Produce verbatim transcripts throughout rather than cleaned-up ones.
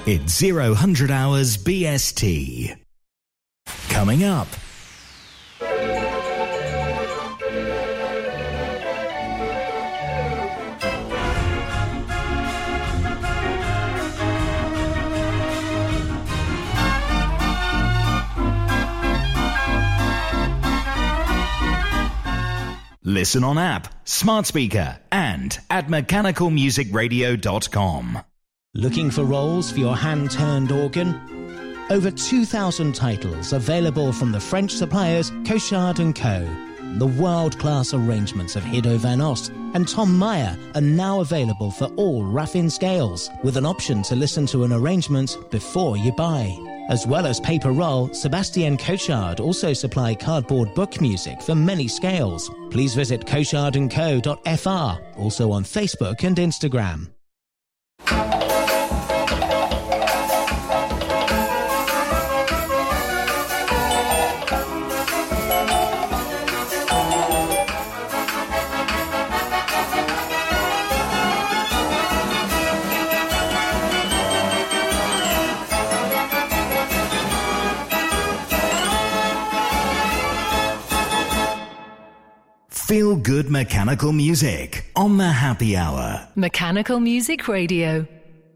It's zero hundred hours B S T. Coming up. Listen on app, smart speaker, and at mechanical music radio dot com. Looking for rolls for your hand-turned organ? Over two thousand titles available from the French suppliers Cochard and Co. The world-class arrangements of Hiddo van Ost and Tom Meyer are now available for all Raffin scales, with an option to listen to an arrangement before you buy. As well as paper roll, Sébastien Cochard also supply cardboard book music for many scales. Please visit cochard and co dot f r, also on Facebook and Instagram. Feel good mechanical music on the Happy Hour. Mechanical Music Radio.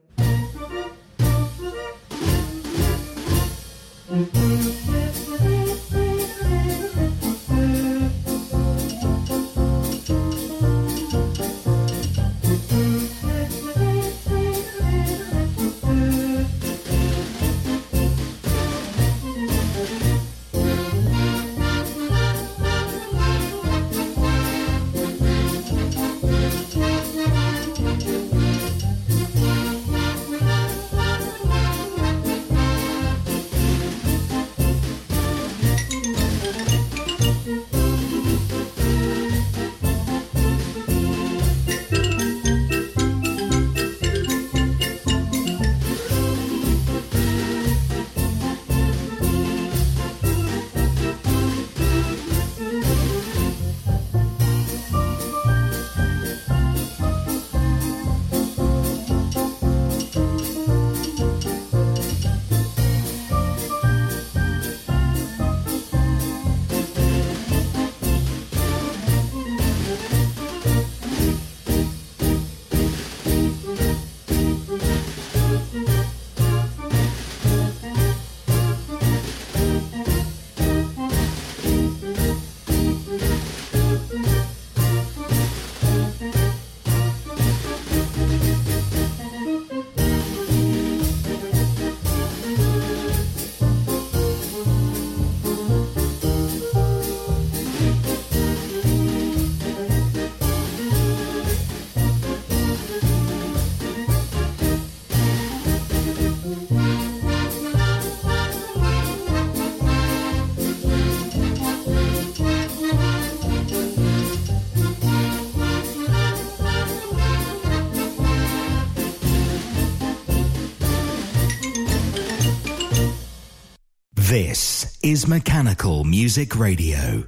This is Mechanical Music Radio.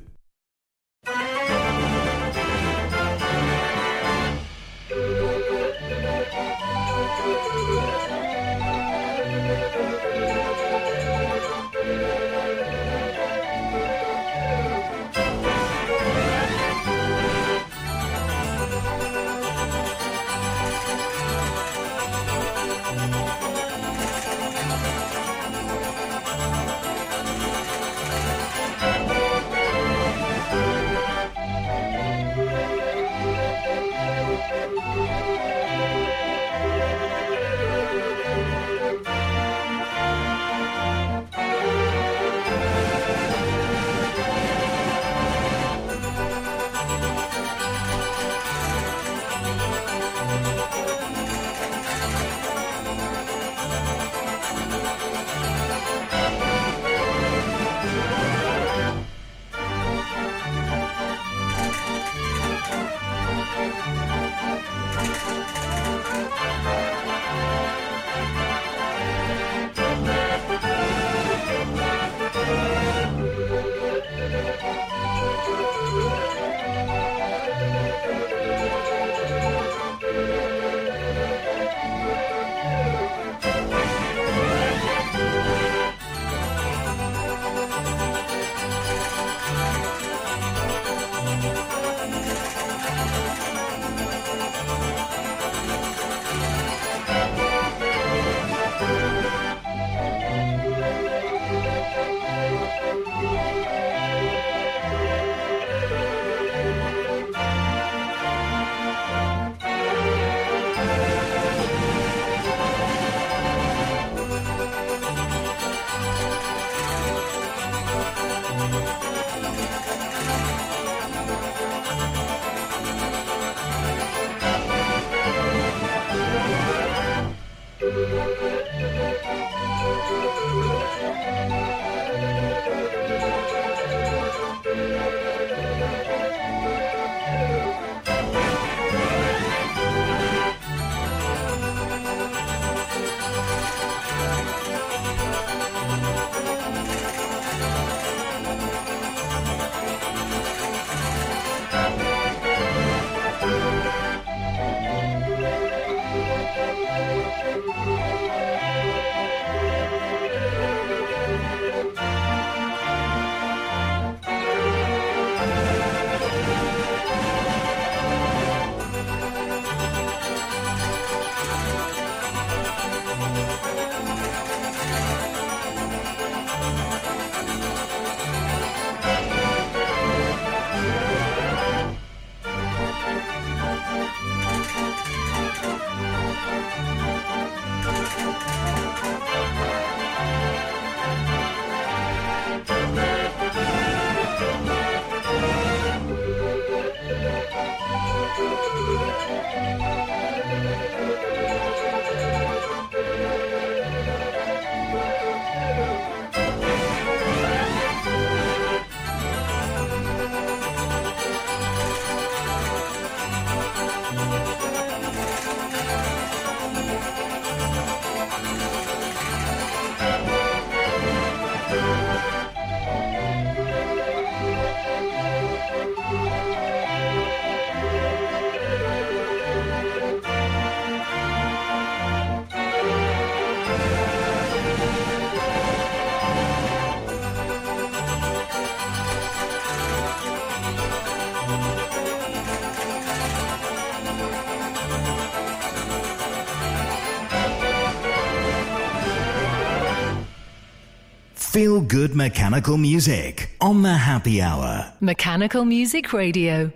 Feel good mechanical music on the Happy Hour. Mechanical Music Radio.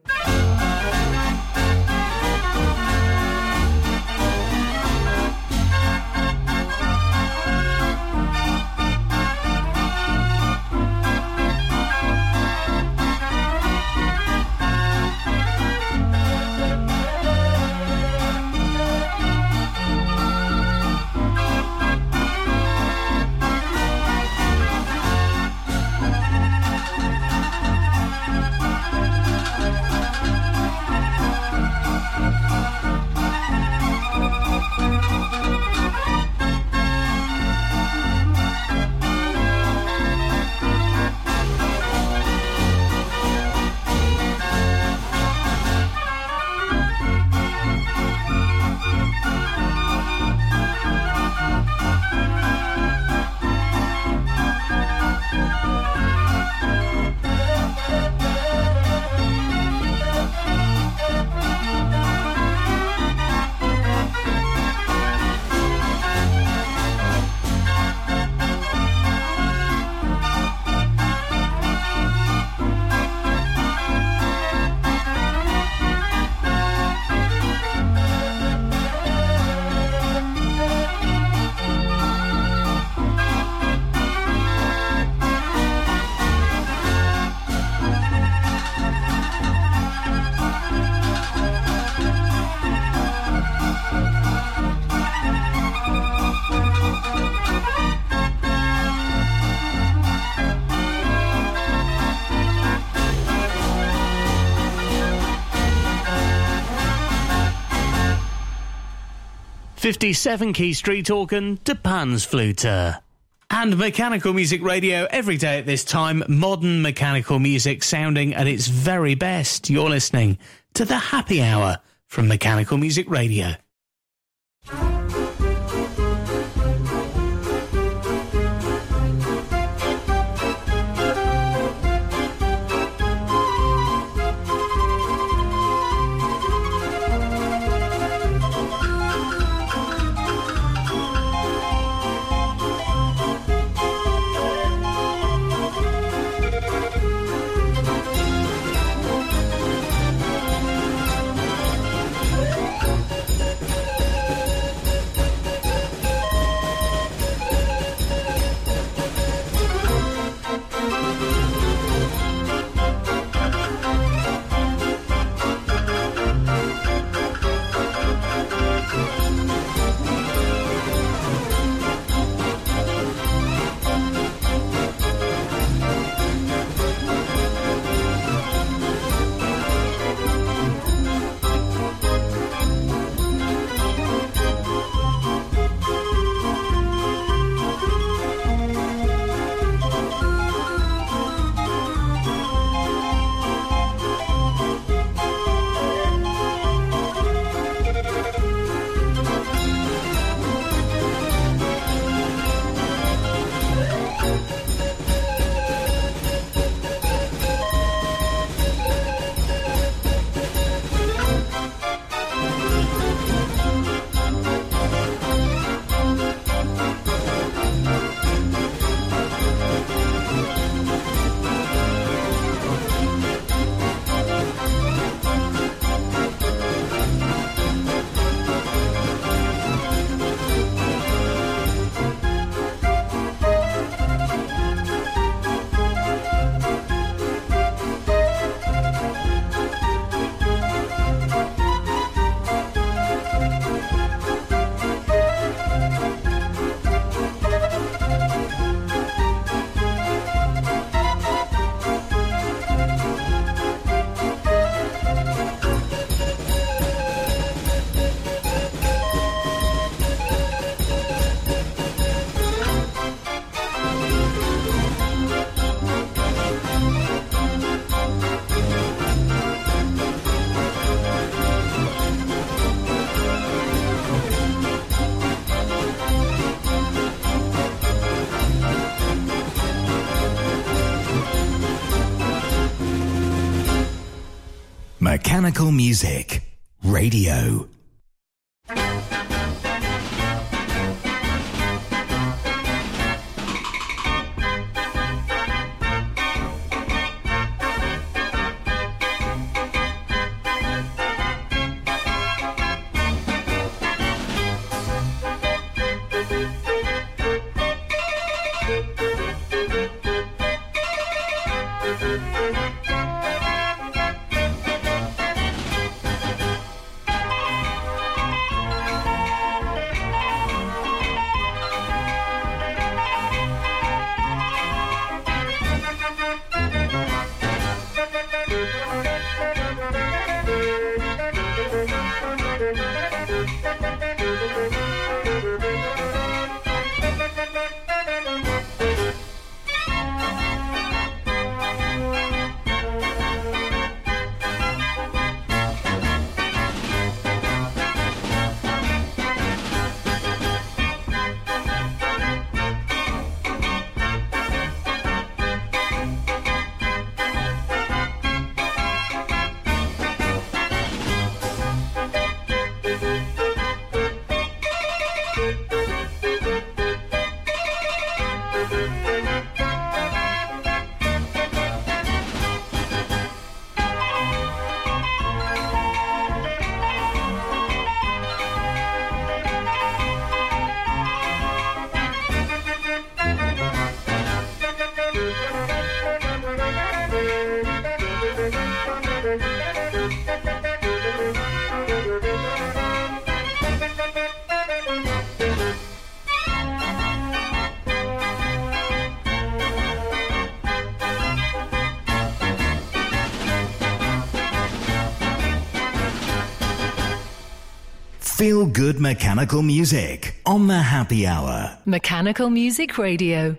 fifty-seven Key Street Organ to Panzflöte. And Mechanical Music Radio every day at this time. Modern mechanical music sounding at its very best. You're listening to the Happy Hour from Mechanical Music Radio. Mechanical Music Radio. Feel good mechanical music on the Happy Hour. Mechanical Music Radio.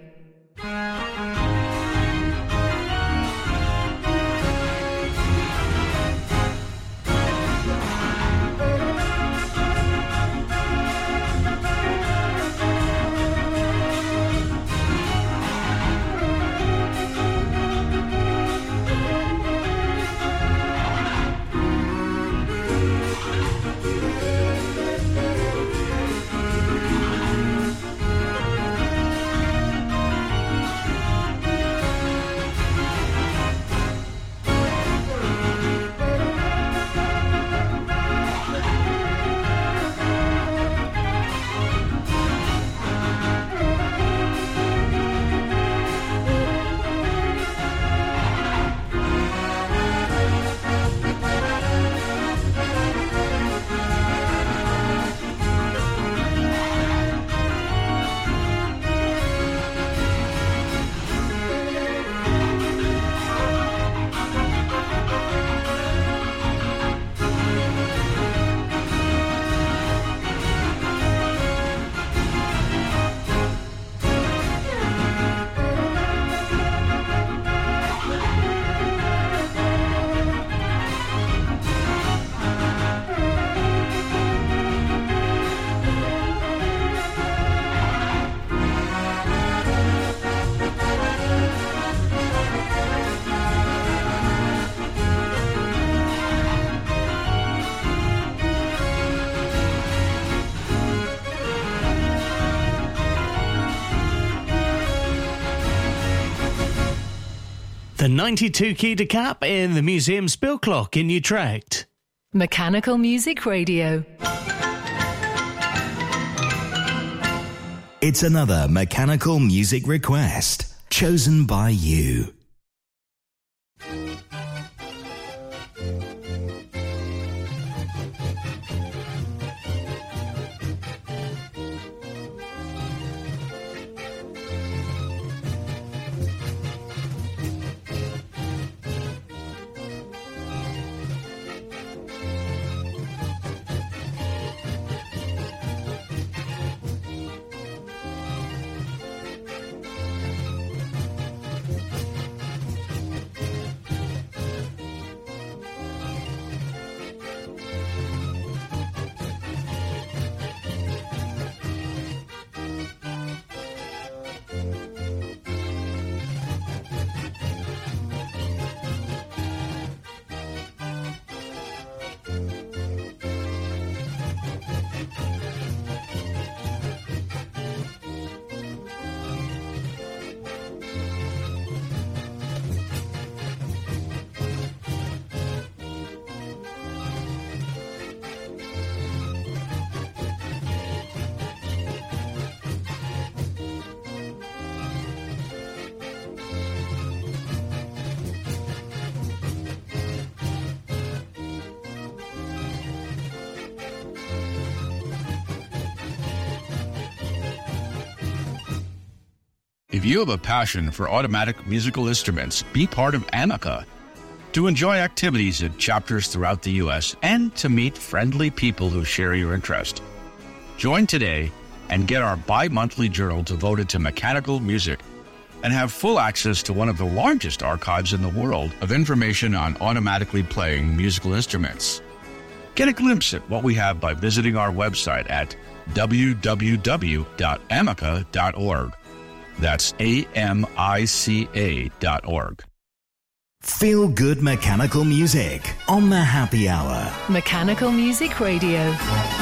The ninety-two key decap in the Museum Spill Clock in Utrecht. Mechanical Music Radio. It's another mechanical music request chosen by you. If you have a passion for automatic musical instruments, be part of AMICA. To enjoy activities at chapters throughout the U S and to meet friendly people who share your interest. Join today and get our bi-monthly journal devoted to mechanical music and have full access to one of the largest archives in the world of information on automatically playing musical instruments. Get a glimpse at what we have by visiting our website at w w w dot amica dot org. That's A M I C A dot org. Feel good mechanical music on the Happy Hour. Mechanical Music Radio.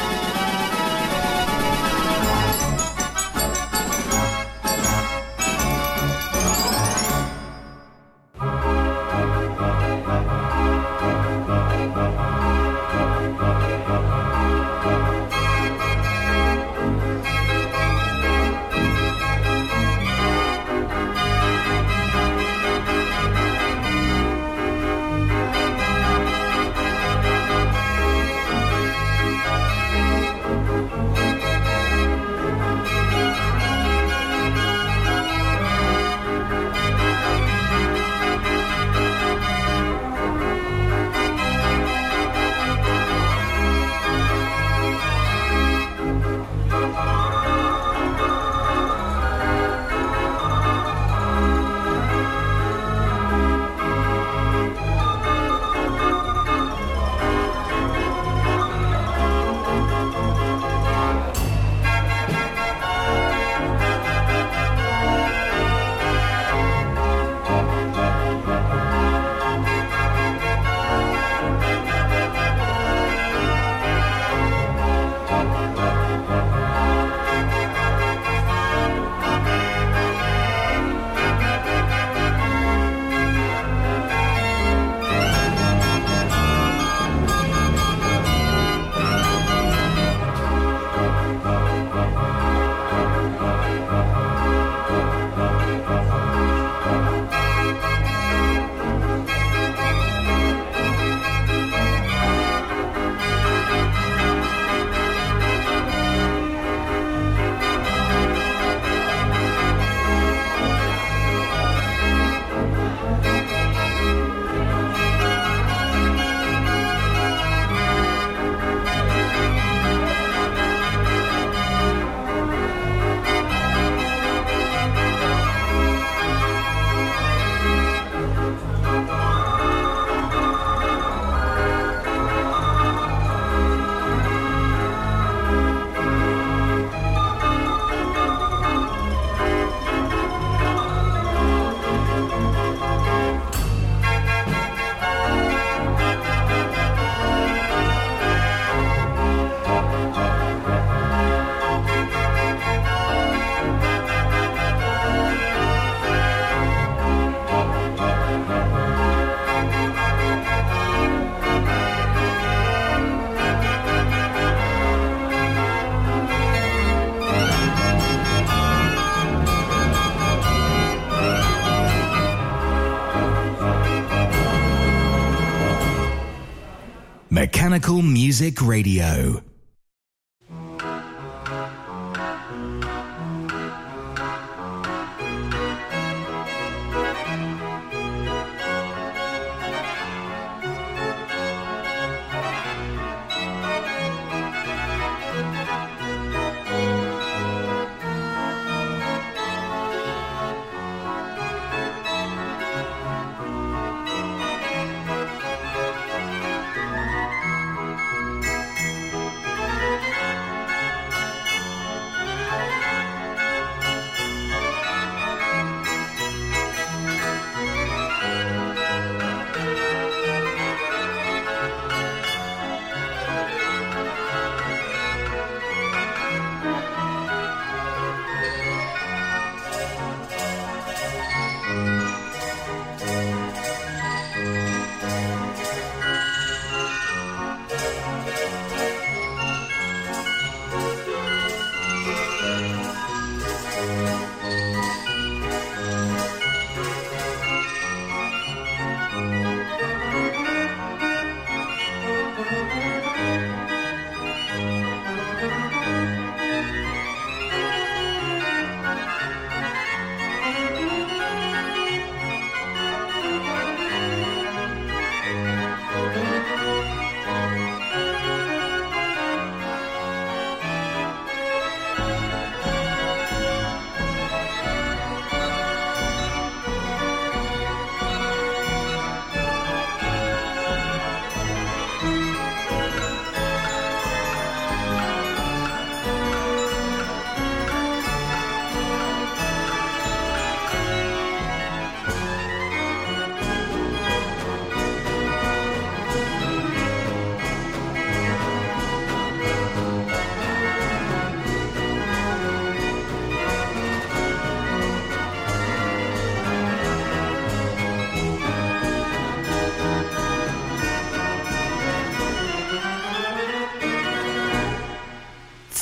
Mechanical Music Radio.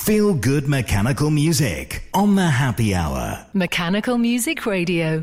Feel good mechanical music on the Happy Hour. Mechanical Music Radio.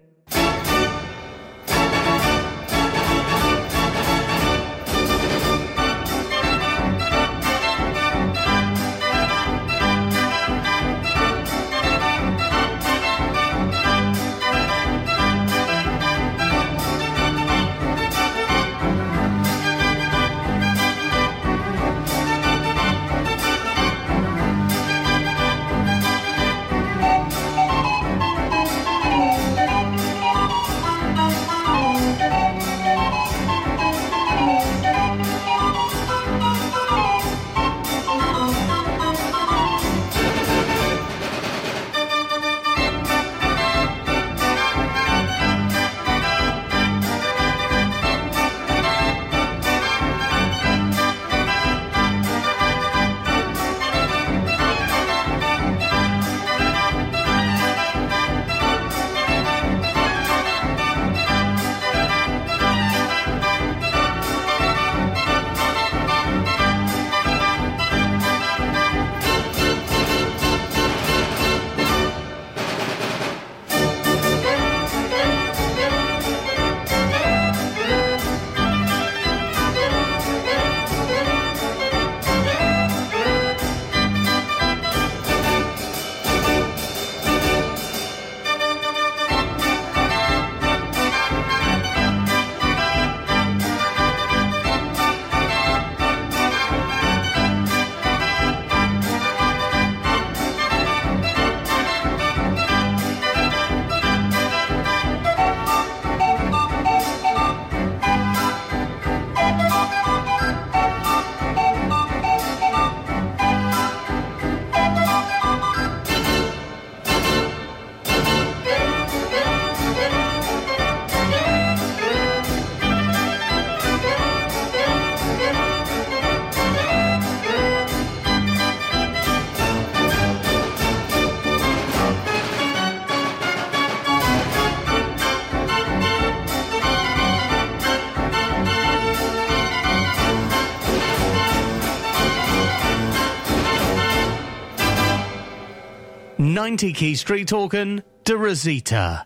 ninety Key Street Organ, De Rosita.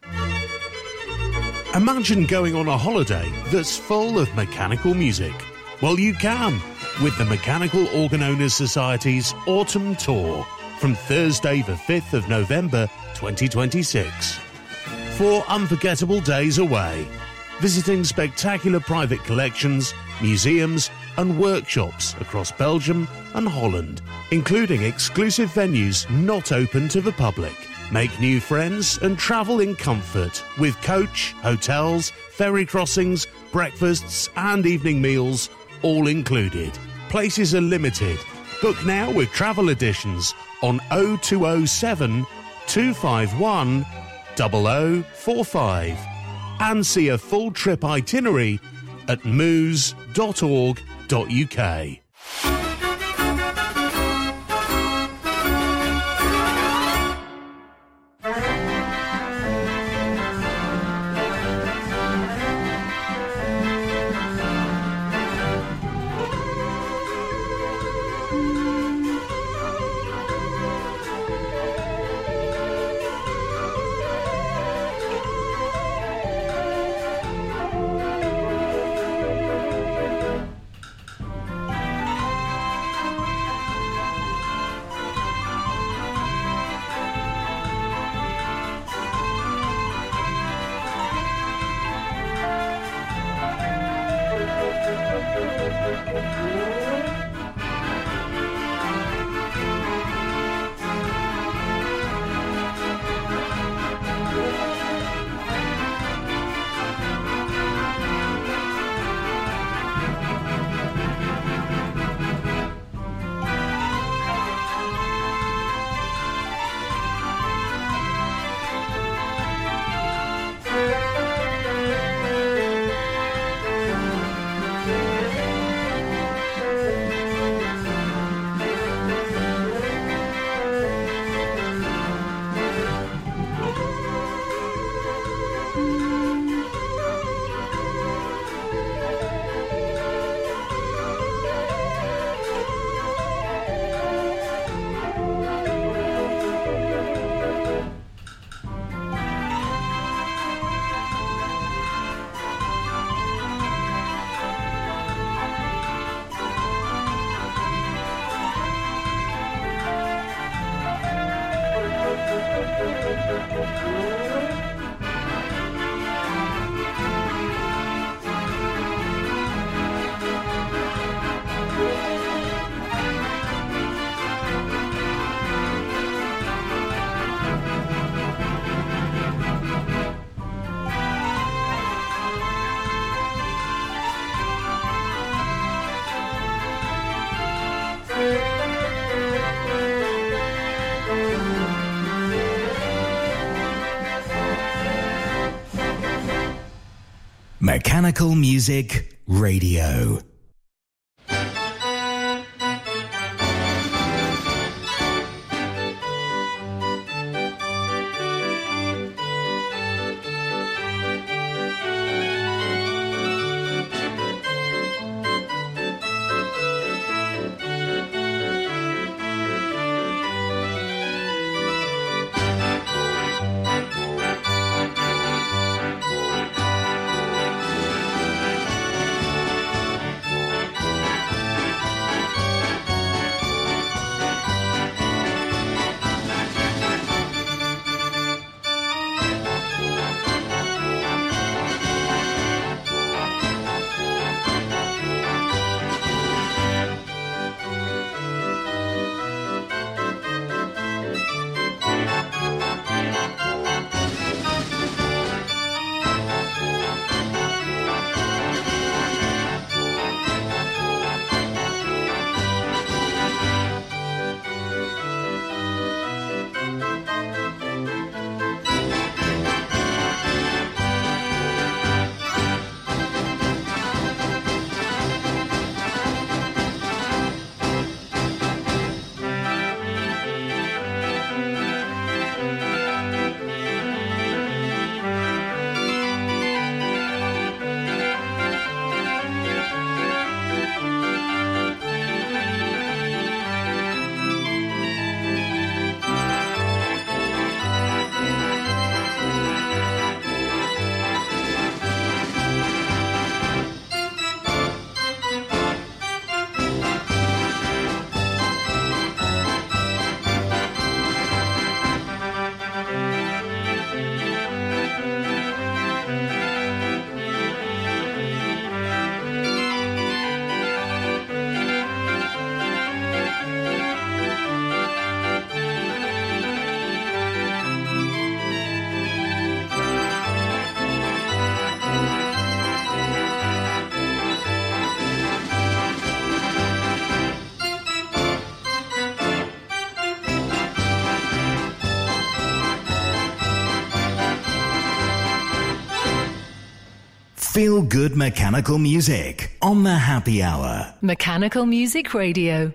Imagine going on a holiday that's full of mechanical music. Well, you can, with the Mechanical Organ Owners Society's Autumn Tour from Thursday the fifth of November twenty twenty-six. Four unforgettable days away, visiting spectacular private collections, museums and workshops across Belgium and Holland, including exclusive venues not open to the public. Make new friends and travel in comfort with coach, hotels, ferry crossings, breakfasts and evening meals all included. Places are limited. Book now with travel editions on oh two oh seven, two five one, oh oh four five and see a full trip itinerary at moose dot org dot U K. Mechanical Music Radio. Feel good mechanical music on the Happy Hour. Mechanical Music Radio.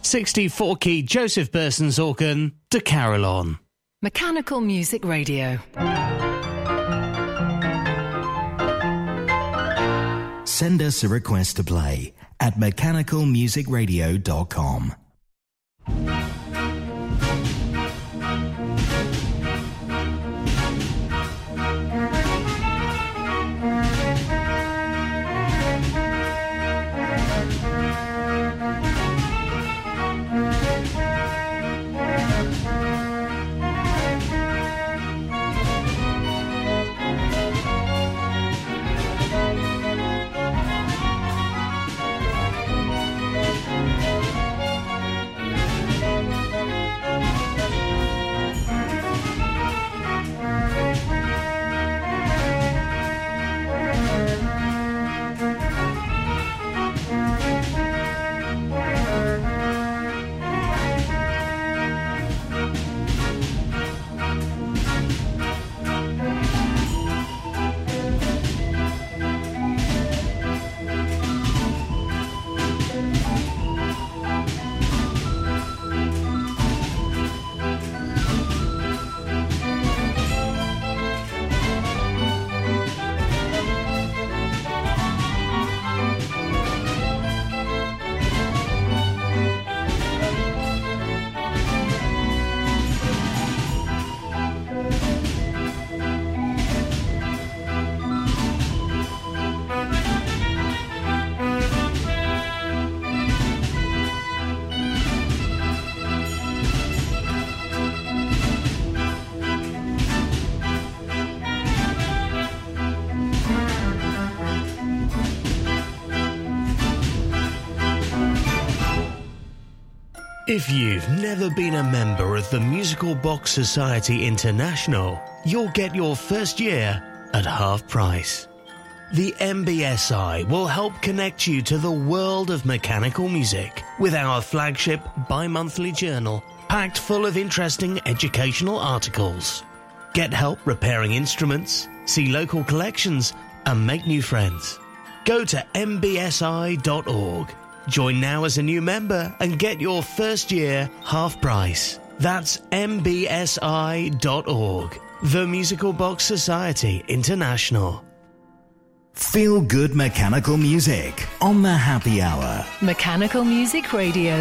sixty-four key Joseph Burson's organ, De Carillon. Mechanical Music Radio. Send us a request to play at mechanical music radio dot com. If you've never been a member of the Musical Box Society International, you'll get your first year at half price. The M B S I will help connect you to the world of mechanical music with our flagship bi-monthly journal packed full of interesting educational articles. Get help repairing instruments, see local collections, and make new friends. Go to m b s i dot org. Join now as a new member and get your first year half price. That's m b s i dot org. The Musical Box Society International. Feel good mechanical music on the happy hour. Mechanical Music Radio.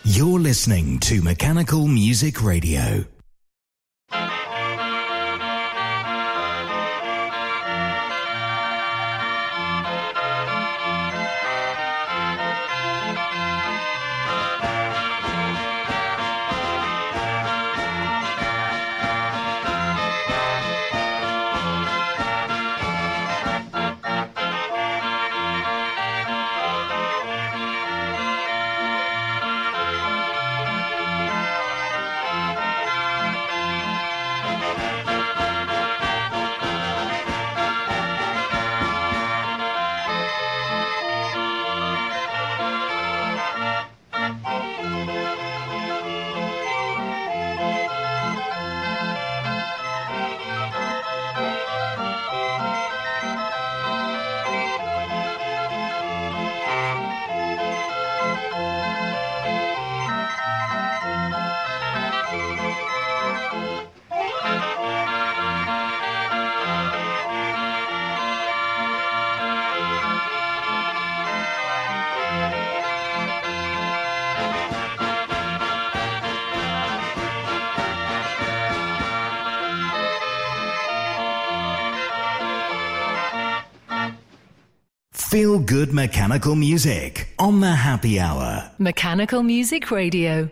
You're listening to Mechanical Music Radio. Feel good mechanical music on the Happy Hour. Mechanical Music Radio.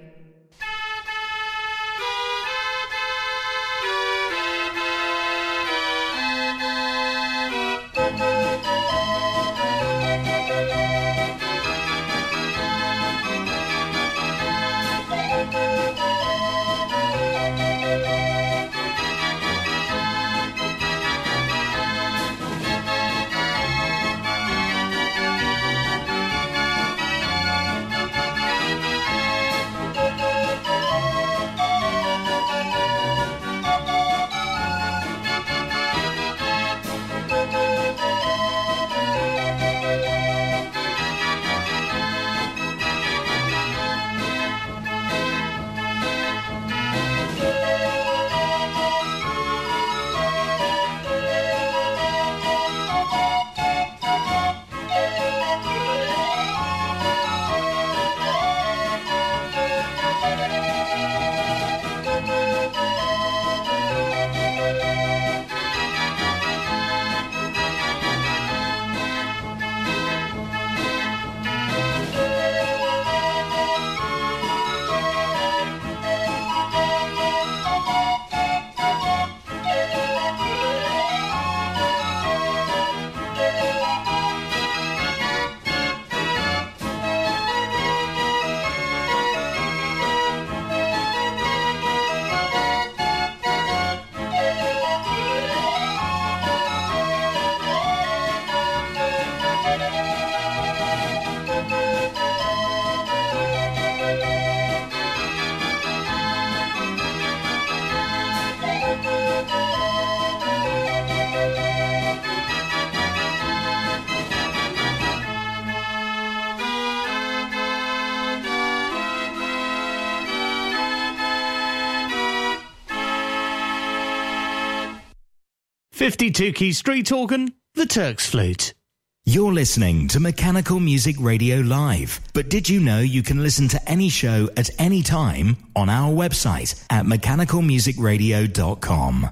fifty-two key street organ, the Turk's flute. You're listening to Mechanical Music Radio Live. But did you know you can listen to any show at any time on our website at mechanical music radio dot com?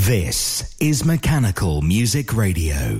This is Mechanical Music Radio.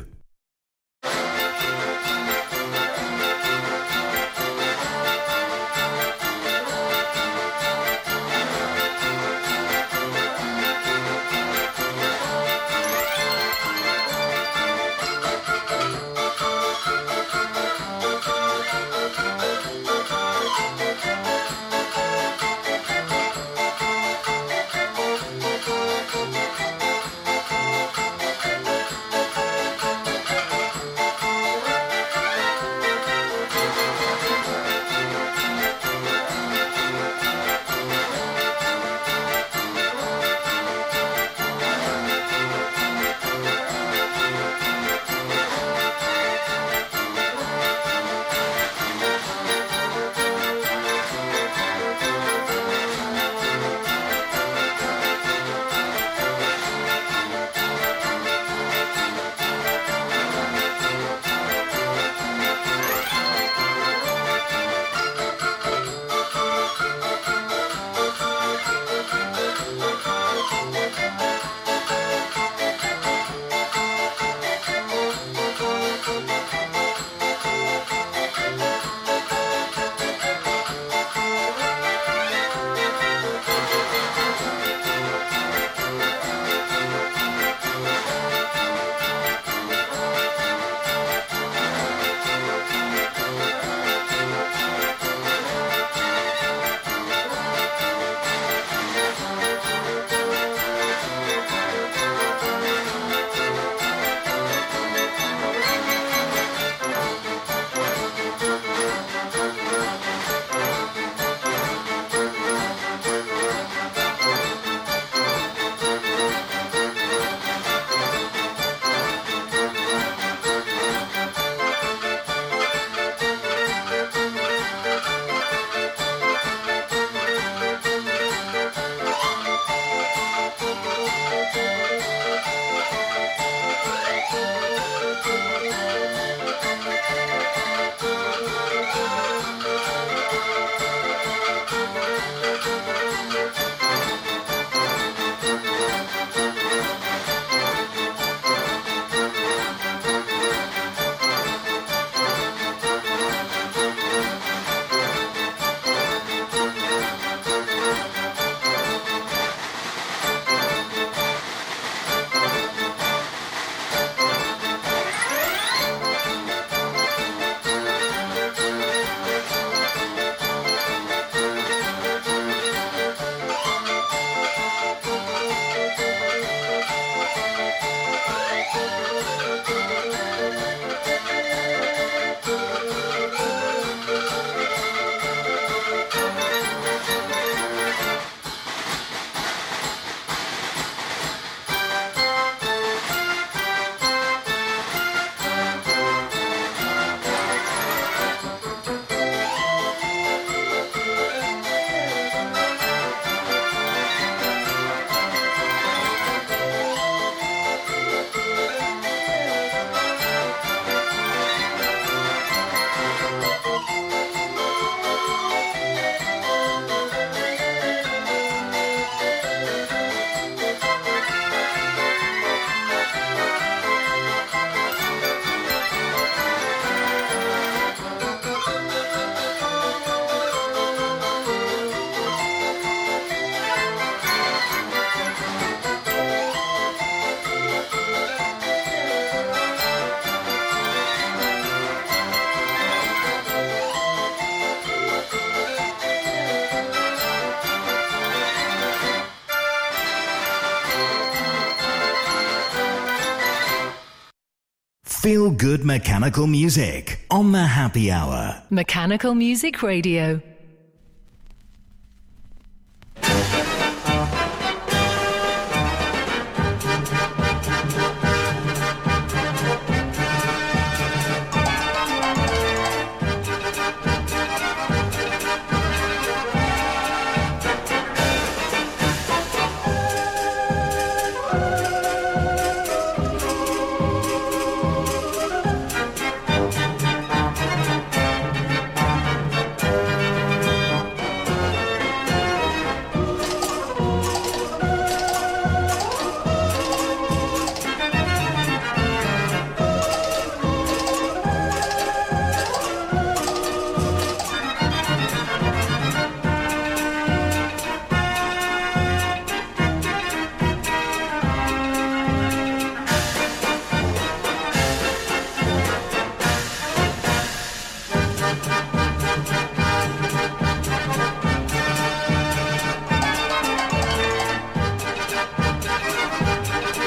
Feel good mechanical music on the Happy Hour. Mechanical Music Radio.